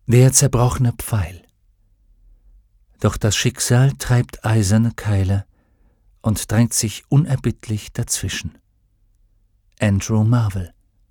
Der zerbrochene Pfeil. Doch das Schicksal treibt eiserne Keile und drängt sich unerbittlich dazwischen. Andrew Marvell.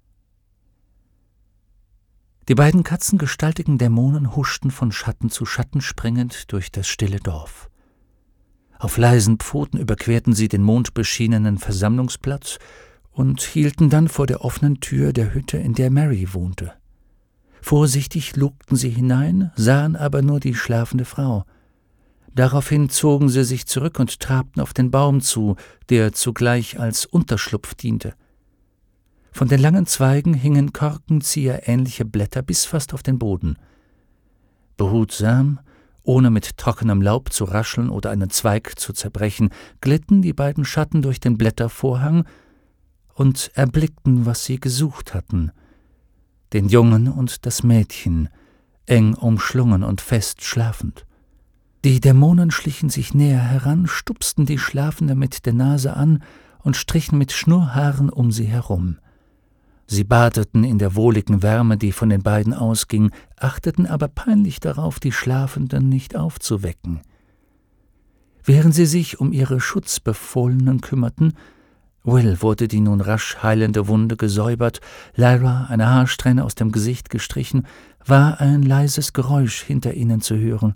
Die beiden katzengestaltigen Dämonen huschten von Schatten zu Schatten springend durch das stille Dorf. Auf leisen Pfoten überquerten sie den mondbeschienenen Versammlungsplatz und hielten dann vor der offenen Tür der Hütte, in der Mary wohnte. Vorsichtig lugten sie hinein, sahen aber nur die schlafende Frau. Daraufhin zogen sie sich zurück und trabten auf den Baum zu, der zugleich als Unterschlupf diente. Von den langen Zweigen hingen korkenzieherähnliche Blätter bis fast auf den Boden. Behutsam, ohne mit trockenem Laub zu rascheln oder einen Zweig zu zerbrechen, glitten die beiden Schatten durch den Blättervorhang und erblickten, was sie gesucht hatten: den Jungen und das Mädchen, eng umschlungen und fest schlafend. Die Dämonen schlichen sich näher heran, stupsten die Schlafende mit der Nase an und strichen mit Schnurrhaaren um sie herum. Sie badeten in der wohligen Wärme, die von den beiden ausging, achteten aber peinlich darauf, die Schlafenden nicht aufzuwecken. Während sie sich um ihre Schutzbefohlenen kümmerten, Will wurde die nun rasch heilende Wunde gesäubert, Lyra eine Haarsträhne aus dem Gesicht gestrichen, war ein leises Geräusch hinter ihnen zu hören.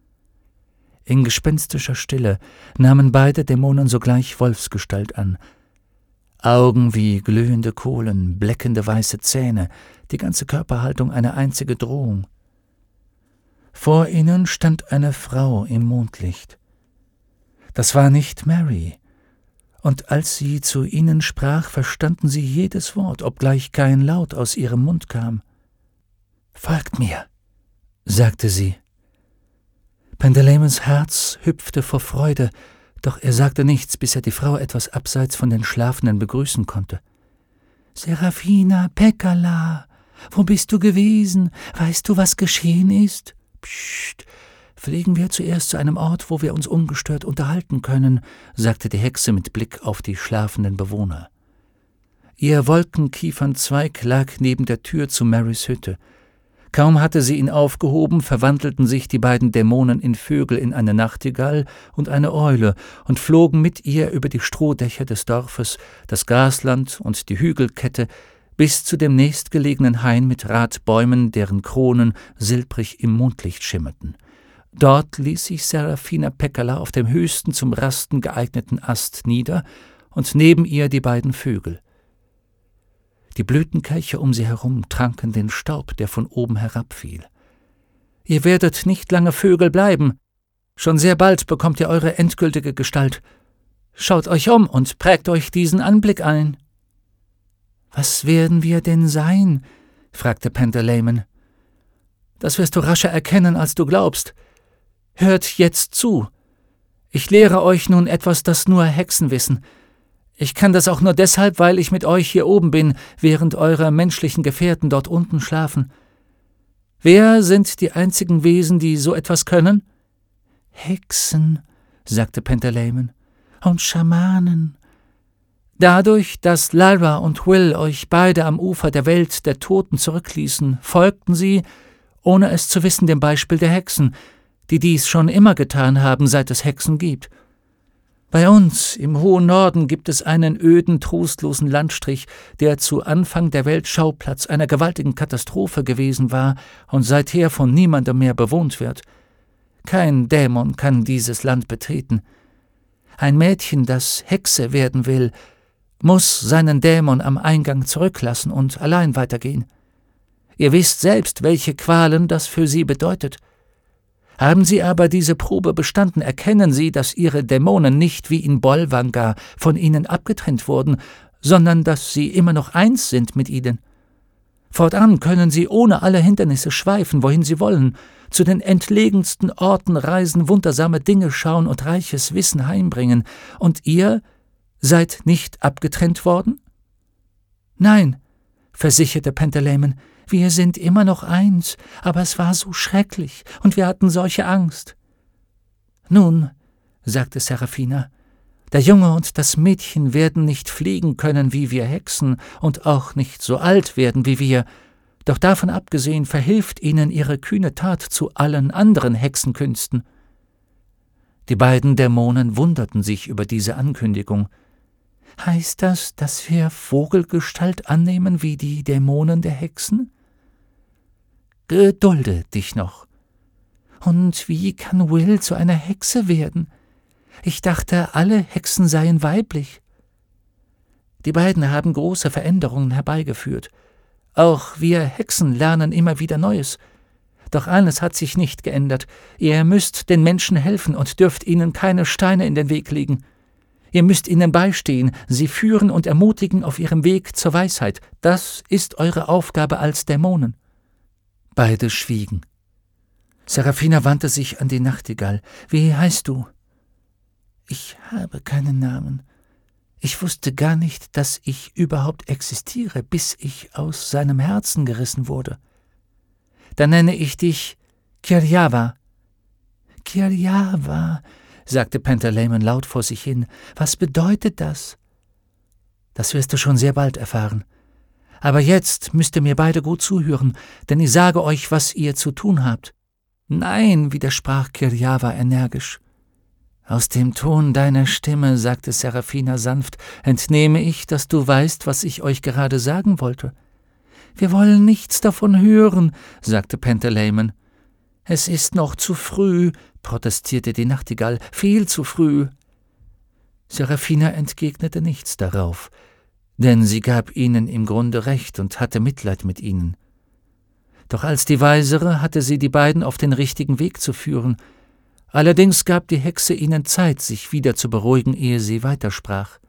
In gespenstischer Stille nahmen beide Dämonen sogleich Wolfsgestalt an. Augen wie glühende Kohlen, bleckende weiße Zähne, die ganze Körperhaltung eine einzige Drohung. Vor ihnen stand eine Frau im Mondlicht. Das war nicht Mary, und als sie zu ihnen sprach, verstanden sie jedes Wort, obgleich kein Laut aus ihrem Mund kam. »Folgt mir«, sagte sie. Pendelamons Herz hüpfte vor Freude, doch er sagte nichts, bis er die Frau etwas abseits von den Schlafenden begrüßen konnte. »Serafina Pekkala, wo bist du gewesen? Weißt du, was geschehen ist?« »Psst, fliegen wir zuerst zu einem Ort, wo wir uns ungestört unterhalten können«, sagte die Hexe mit Blick auf die schlafenden Bewohner. Ihr Wolkenkiefernzweig lag neben der Tür zu Marys Hütte. Kaum hatte sie ihn aufgehoben, verwandelten sich die beiden Dämonen in Vögel, in eine Nachtigall und eine Eule, und flogen mit ihr über die Strohdächer des Dorfes, das Grasland und die Hügelkette, bis zu dem nächstgelegenen Hain mit Ratbäumen, deren Kronen silbrig im Mondlicht schimmerten. Dort ließ sich Serafina Pekkala auf dem höchsten zum Rasten geeigneten Ast nieder und neben ihr die beiden Vögel. Die Blütenkelche um sie herum tranken den Staub, der von oben herabfiel. »Ihr werdet nicht lange Vögel bleiben. Schon sehr bald bekommt ihr eure endgültige Gestalt. Schaut euch um und prägt euch diesen Anblick ein.« »Was werden wir denn sein?« fragte Pendelamon. »Das wirst du rascher erkennen, als du glaubst. Hört jetzt zu. Ich lehre euch nun etwas, das nur Hexen wissen. Ich kann das auch nur deshalb, weil ich mit euch hier oben bin, während eure menschlichen Gefährten dort unten schlafen. Wer sind die einzigen Wesen, die so etwas können?« »Hexen«, sagte Pendelamon, »und Schamanen. Dadurch, dass Lyra und Will euch beide am Ufer der Welt der Toten zurückließen, folgten sie, ohne es zu wissen, dem Beispiel der Hexen, die dies schon immer getan haben, seit es Hexen gibt. Bei uns im hohen Norden gibt es einen öden, trostlosen Landstrich, der zu Anfang der Welt Schauplatz einer gewaltigen Katastrophe gewesen war und seither von niemandem mehr bewohnt wird. Kein Dämon kann dieses Land betreten. Ein Mädchen, das Hexe werden will, muss seinen Dämon am Eingang zurücklassen und allein weitergehen. Ihr wisst selbst, welche Qualen das für sie bedeutet. Haben Sie aber diese Probe bestanden, erkennen Sie, dass Ihre Dämonen nicht wie in Bolvangar von Ihnen abgetrennt wurden, sondern dass Sie immer noch eins sind mit Ihnen. Fortan können Sie ohne alle Hindernisse schweifen, wohin Sie wollen, zu den entlegensten Orten reisen, wundersame Dinge schauen und reiches Wissen heimbringen. Und ihr seid nicht abgetrennt worden?« »Nein«, versicherte Pendelamon, »wir sind immer noch eins, aber es war so schrecklich, und wir hatten solche Angst.« »Nun«, sagte Serafina, »der Junge und das Mädchen werden nicht fliegen können wie wir Hexen und auch nicht so alt werden wie wir. Doch davon abgesehen verhilft ihnen ihre kühne Tat zu allen anderen Hexenkünsten.« Die beiden Dämonen wunderten sich über diese Ankündigung. »Heißt das, dass wir Vogelgestalt annehmen wie die Dämonen der Hexen?« »Gedulde dich noch. Und wie kann Will zu einer Hexe werden? Ich dachte, alle Hexen seien weiblich.« Die beiden haben große Veränderungen herbeigeführt. Auch wir Hexen lernen immer wieder Neues. Doch eines hat sich nicht geändert. Ihr müsst den Menschen helfen und dürft ihnen keine Steine in den Weg legen. Ihr müsst ihnen beistehen, sie führen und ermutigen auf ihrem Weg zur Weisheit. Das ist eure Aufgabe als Dämonen.« Beide schwiegen. Seraphina wandte sich an die Nachtigall. »Wie heißt du?« »Ich habe keinen Namen. Ich wusste gar nicht, dass ich überhaupt existiere, bis ich aus seinem Herzen gerissen wurde.« »Dann nenne ich dich Kiryava.« »Kiryava«, sagte Pantaleimon laut vor sich hin. »Was bedeutet das?« »Das wirst du schon sehr bald erfahren. Aber jetzt müsst ihr mir beide gut zuhören, denn ich sage euch, was ihr zu tun habt.« »Nein«, widersprach Kiryava energisch. »Aus dem Ton deiner Stimme«, sagte Seraphina sanft, »entnehme ich, dass du weißt, was ich euch gerade sagen wollte.« »Wir wollen nichts davon hören«, sagte Pantaleimon. »Es ist noch zu früh«, protestierte die Nachtigall, »viel zu früh.« Seraphina entgegnete nichts darauf, denn sie gab ihnen im Grunde recht und hatte Mitleid mit ihnen. Doch als die Weisere hatte sie die beiden auf den richtigen Weg zu führen. Allerdings gab die Hexe ihnen Zeit, sich wieder zu beruhigen, ehe sie weitersprach.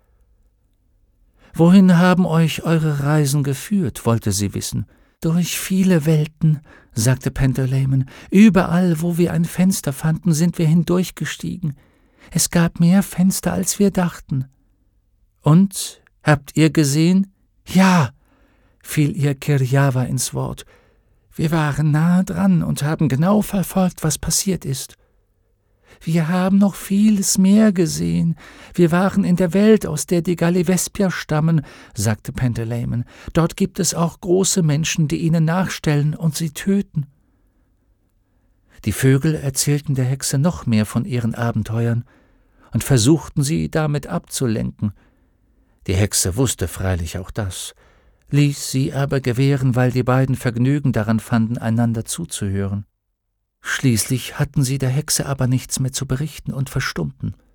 »Wohin haben euch eure Reisen geführt?«, wollte sie wissen. »Durch viele Welten«, sagte Pantaleimon. »Überall, wo wir ein Fenster fanden, sind wir hindurchgestiegen. Es gab mehr Fenster, als wir dachten.« »Und, habt ihr gesehen?« »Ja«, fiel ihr Kiryava ins Wort. »Wir waren nahe dran und haben genau verfolgt, was passiert ist.« »Wir haben noch vieles mehr gesehen. Wir waren in der Welt, aus der die Gallivespier stammen«, sagte Pantaleimon. »Dort gibt es auch große Menschen, die ihnen nachstellen und sie töten.« Die Vögel erzählten der Hexe noch mehr von ihren Abenteuern und versuchten sie damit abzulenken. Die Hexe wusste freilich auch das, ließ sie aber gewähren, weil die beiden Vergnügen daran fanden, einander zuzuhören. Schließlich hatten sie der Hexe aber nichts mehr zu berichten und verstummten.